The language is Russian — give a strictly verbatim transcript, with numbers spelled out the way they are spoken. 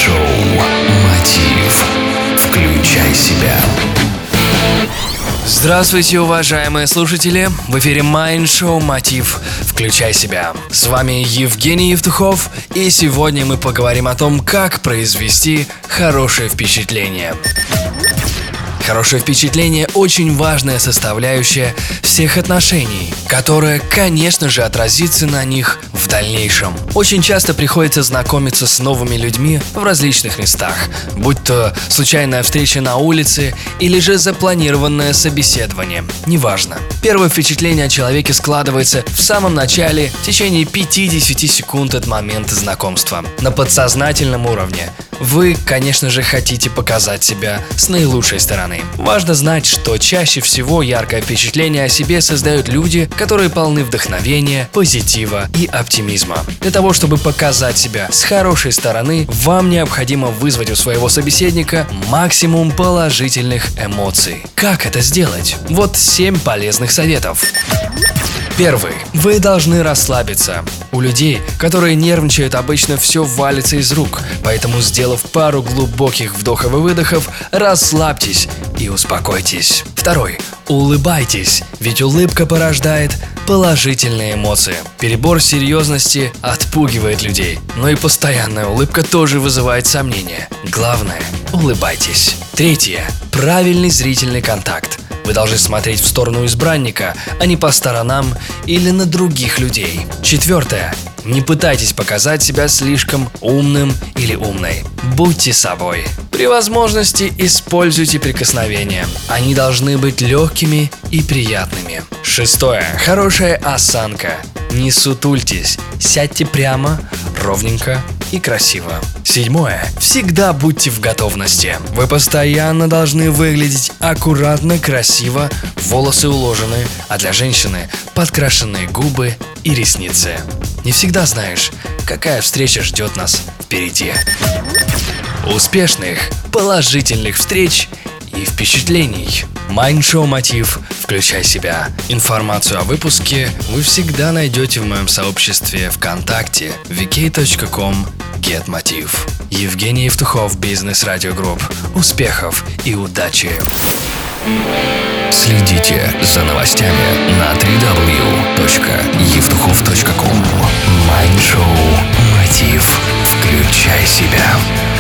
Майнд-шоу «Мотив». Включай себя. Здравствуйте, уважаемые слушатели! В эфире Майнд-шоу «Мотив. Включай себя». С вами Евгений Евтухов, и сегодня мы поговорим о том, как произвести хорошее впечатление. Хорошее впечатление – очень важная составляющая всех отношений, которая, конечно же, отразится на них в дальнейшем. Очень часто приходится знакомиться с новыми людьми в различных местах, будь то случайная встреча на улице или же запланированное собеседование, неважно. Первое впечатление о человеке складывается в самом начале, в течение пятьдесят секунд от момента знакомства. На подсознательном уровне вы, конечно же, хотите показать себя с наилучшей стороны. Важно знать, что чаще всего яркое впечатление о себе создают люди, которые полны вдохновения, позитива и оптимизма. Для того, чтобы показать себя с хорошей стороны, вам необходимо вызвать у своего собеседника максимум положительных эмоций. Как это сделать? Вот семь полезных советов. Первый. Вы должны расслабиться. У людей, которые нервничают, обычно все валится из рук, поэтому, сделав пару глубоких вдохов и выдохов, расслабьтесь и успокойтесь. Второй. Улыбайтесь, ведь улыбка порождает положительные эмоции. Перебор серьезности отпугивает людей, но и постоянная улыбка тоже вызывает сомнения. Главное – улыбайтесь. Третье. Правильный зрительный контакт. Вы должны смотреть в сторону избранника, а не по сторонам или на других людей. Четвертое. Не пытайтесь показать себя слишком умным или умной. Будьте собой. При возможности используйте прикосновения. Они должны быть легкими и приятными. Шестое. Хорошая осанка. Не сутультесь. Сядьте прямо, ровненько и красиво. Седьмое. Всегда будьте в готовности. Вы постоянно должны выглядеть аккуратно, красиво, волосы уложены, а для женщины подкрашенные губы и ресницы. Не всегда знаешь, какая встреча ждет нас впереди. Успешных, положительных встреч и впечатлений. Майнд-шоу «Мотив. Включай себя». Информацию о выпуске вы всегда найдете в моем сообществе ВКонтакте ви кей точка ком слэш мотив. Евгений Евтухов, Бизнес Радио Групп. Успехов и удачи! Следите за новостями на дабл ю дабл ю дабл ю точка евтухов точка ком. Майнд-шоу «Мотив. Включай себя».